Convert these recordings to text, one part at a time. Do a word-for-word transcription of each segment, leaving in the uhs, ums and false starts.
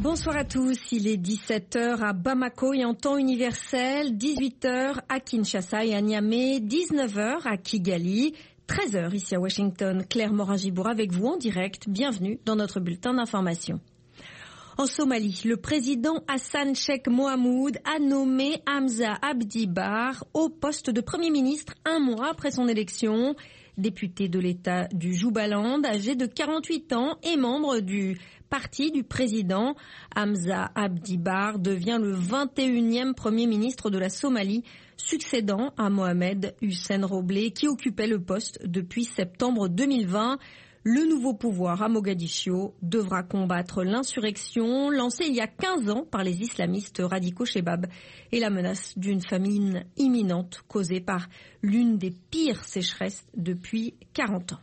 Bonsoir à tous, il est dix-sept heures à Bamako et en temps universel, dix-huit heures à Kinshasa et à Niamey, dix-neuf heures à Kigali, treize heures ici à Washington. Claire Morin-Gibour avec vous en direct, bienvenue dans notre bulletin d'information. En Somalie, le président Hassan Sheikh Mohamoud a nommé Hamza Abdi Barre au poste de Premier ministre un mois après son élection. Député de l'État du Jubaland, âgé de quarante-huit ans et membre du parti du président, Hamza Abdi Barre devient le vingt et unième Premier ministre de la Somalie, succédant à Mohamed Hussein Roblé qui occupait le poste depuis septembre deux mille vingt. Le nouveau pouvoir à Mogadiscio devra combattre l'insurrection lancée il y a quinze ans par les islamistes radicaux Chebab et la menace d'une famine imminente causée par l'une des pires sécheresses depuis quarante ans.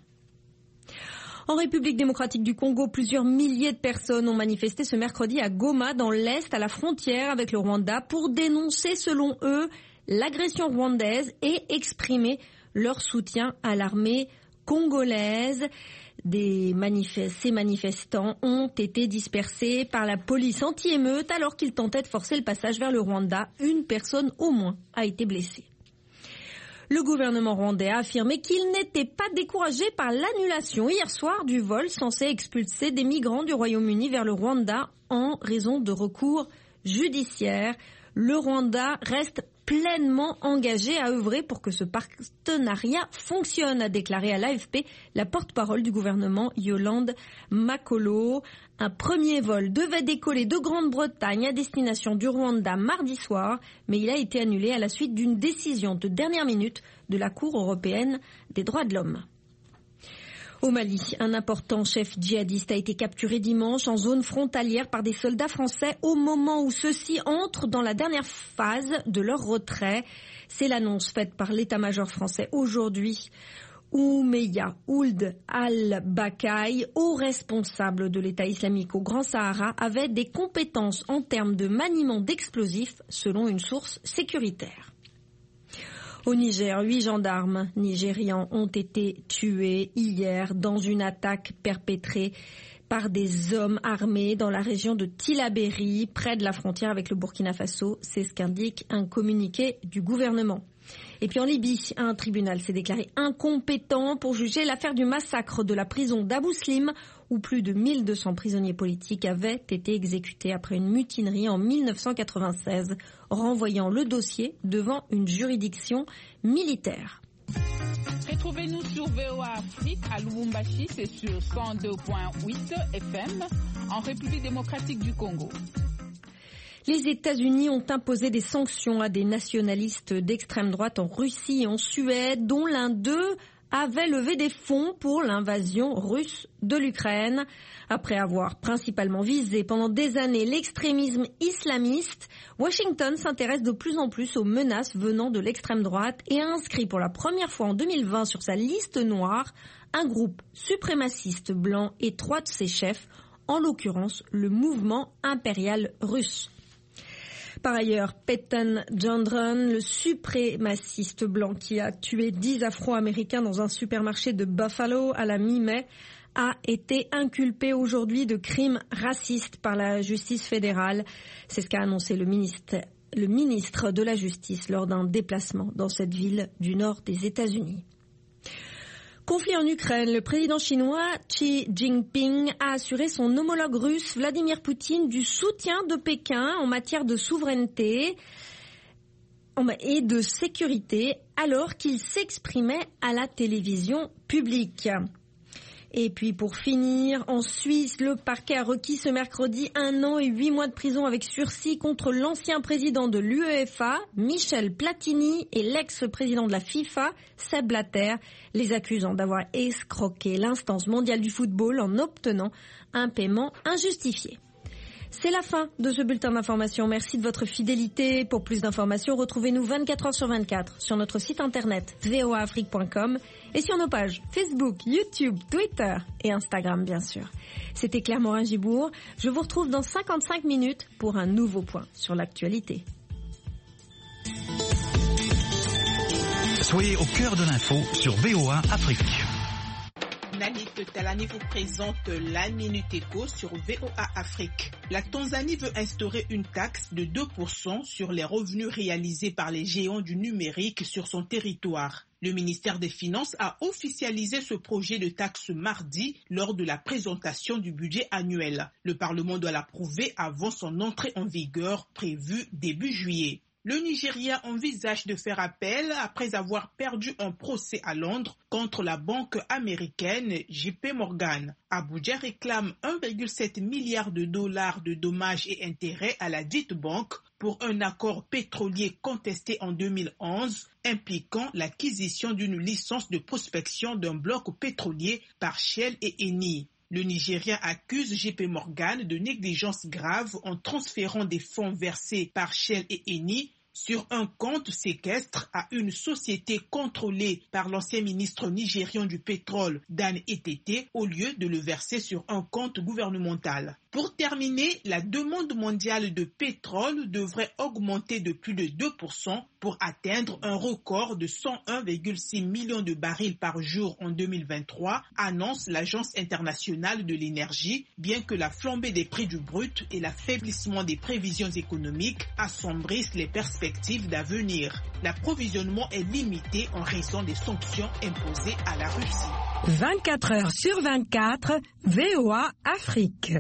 En République démocratique du Congo, plusieurs milliers de personnes ont manifesté ce mercredi à Goma, dans l'Est, à la frontière avec le Rwanda, pour dénoncer, selon eux, l'agression rwandaise et exprimer leur soutien à l'armée congolaise. Des manif- ces manifestants ont été dispersés par la police anti-émeute alors qu'ils tentaient de forcer le passage vers le Rwanda. Une personne au moins a été blessée. Le gouvernement rwandais a affirmé qu'il n'était pas découragé par l'annulation hier soir du vol censé expulser des migrants du Royaume-Uni vers le Rwanda en raison de recours judiciaires. Le Rwanda reste pleinement engagé à œuvrer pour que ce partenariat fonctionne, a déclaré à l'A F P la porte-parole du gouvernement Yolande Makolo. Un premier vol devait décoller de Grande-Bretagne à destination du Rwanda mardi soir, mais il a été annulé à la suite d'une décision de dernière minute de la Cour européenne des droits de l'homme. Au Mali, un important chef djihadiste a été capturé dimanche en zone frontalière par des soldats français au moment où ceux-ci entrent dans la dernière phase de leur retrait. C'est l'annonce faite par l'état-major français aujourd'hui. Oumeya Ould al-Bakaï, haut responsable de l'État islamique au Grand Sahara, avait des compétences en termes de maniement d'explosifs, selon une source sécuritaire. Au Niger, huit gendarmes nigérians ont été tués hier dans une attaque perpétrée par des hommes armés dans la région de Tillabéri, près de la frontière avec le Burkina Faso. C'est ce qu'indique un communiqué du gouvernement. Et puis en Libye, un tribunal s'est déclaré incompétent pour juger l'affaire du massacre de la prison d'Abou Slim, où plus de mille deux cents prisonniers politiques avaient été exécutés après une mutinerie en mille neuf cent quatre-vingt-seize, renvoyant le dossier devant une juridiction militaire. Retrouvez-nous sur V O A Afrique à Lubumbashi, c'est sur cent deux virgule huit F M, en République démocratique du Congo. Les États-Unis ont imposé des sanctions à des nationalistes d'extrême droite en Russie et en Suède, dont l'un d'eux avait levé des fonds pour l'invasion russe de l'Ukraine. Après avoir principalement visé pendant des années l'extrémisme islamiste, Washington s'intéresse de plus en plus aux menaces venant de l'extrême droite et a inscrit pour la première fois en deux mille vingt sur sa liste noire un groupe suprémaciste blanc et trois de ses chefs, en l'occurrence le mouvement impérial russe. Par ailleurs, Peyton Gendron, le suprémaciste blanc qui a tué dix Afro-Américains dans un supermarché de Buffalo à la mi-mai, a été inculpé aujourd'hui de crimes racistes par la justice fédérale. C'est ce qu'a annoncé le ministre, le ministre de la Justice lors d'un déplacement dans cette ville du nord des États-Unis. Conflit en Ukraine, le président chinois Xi Jinping a assuré son homologue russe Vladimir Poutine du soutien de Pékin en matière de souveraineté et de sécurité alors qu'il s'exprimait à la télévision publique. Et puis pour finir, en Suisse, le parquet a requis ce mercredi un an et huit mois de prison avec sursis contre l'ancien président de l'UEFA, Michel Platini, et l'ex-président de la FIFA, Sepp Blatter, les accusant d'avoir escroqué l'instance mondiale du football en obtenant un paiement injustifié. C'est la fin de ce bulletin d'information. Merci de votre fidélité. Pour plus d'informations, retrouvez-nous vingt-quatre heures sur vingt-quatre sur notre site internet v o a afrique point com et sur nos pages Facebook, YouTube, Twitter et Instagram, bien sûr. C'était Claire Morin-Gibour. Je vous retrouve dans cinquante-cinq minutes pour un nouveau point sur l'actualité. Soyez au cœur de l'info sur V O A Afrique. Nalite. Talani vous présente la Minute Éco sur V O A Afrique. La Tanzanie veut instaurer une taxe de deux pour cent sur les revenus réalisés par les géants du numérique sur son territoire. Le ministère des Finances a officialisé ce projet de taxe mardi lors de la présentation du budget annuel. Le Parlement doit l'approuver avant son entrée en vigueur prévue début juillet. Le Nigeria envisage de faire appel après avoir perdu un procès à Londres contre la banque américaine J P Morgan. Abuja réclame un virgule sept milliard de dollars de dommages et intérêts à la dite banque pour un accord pétrolier contesté en deux mille onze impliquant l'acquisition d'une licence de prospection d'un bloc pétrolier par Shell et Eni. Le Nigeria accuse J P Morgan de négligence grave en transférant des fonds versés par Shell et Eni sur un compte séquestre à une société contrôlée par l'ancien ministre nigérian du pétrole, Dan Etete, au lieu de le verser sur un compte gouvernemental. Pour terminer, la demande mondiale de pétrole devrait augmenter de plus de deux pour cent pour atteindre un record de cent un virgule six millions de barils par jour en deux mille vingt-trois, annonce l'Agence internationale de l'énergie, bien que la flambée des prix du brut et l'affaiblissement des prévisions économiques assombrissent les perspectives d'avenir. L'approvisionnement est limité en raison des sanctions imposées à la Russie. vingt-quatre heures sur vingt-quatre, V O A Afrique.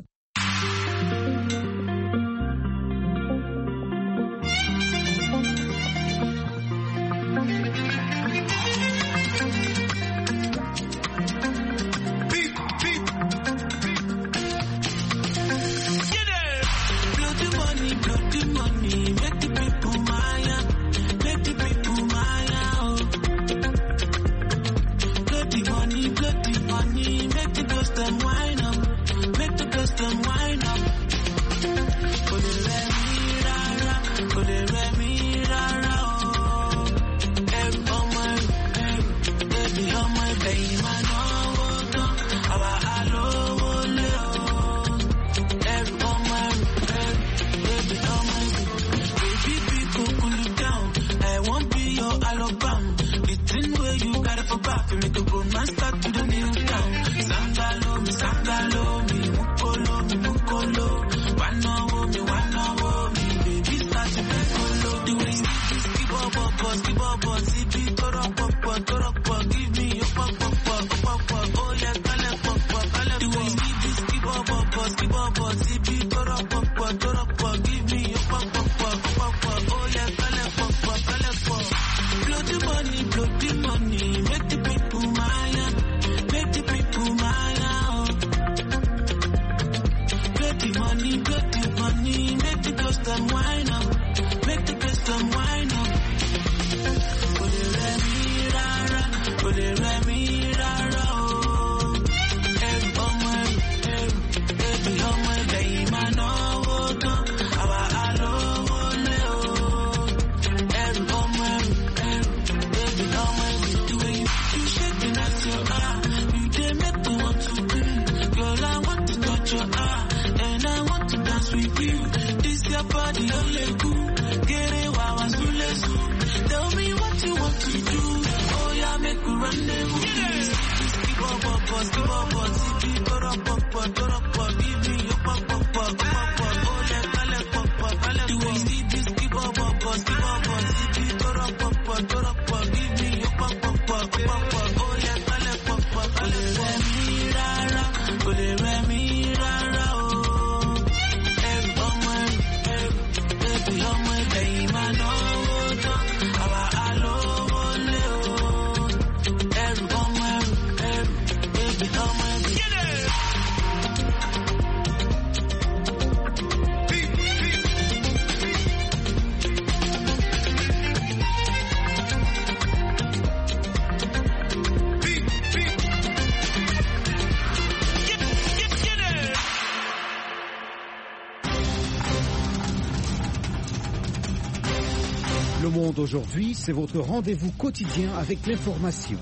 Le Monde aujourd'hui, c'est votre rendez-vous quotidien avec l'information.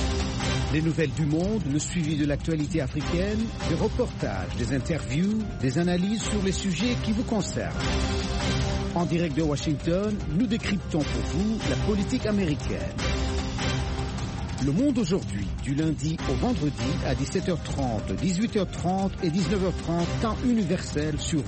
Les nouvelles du monde, le suivi de l'actualité africaine, des reportages, des interviews, des analyses sur les sujets qui vous concernent. En direct de Washington, nous décryptons pour vous la politique américaine. Le Monde aujourd'hui, du lundi au vendredi à dix-sept heures trente, dix-huit heures trente et dix-neuf heures trente, temps universel sur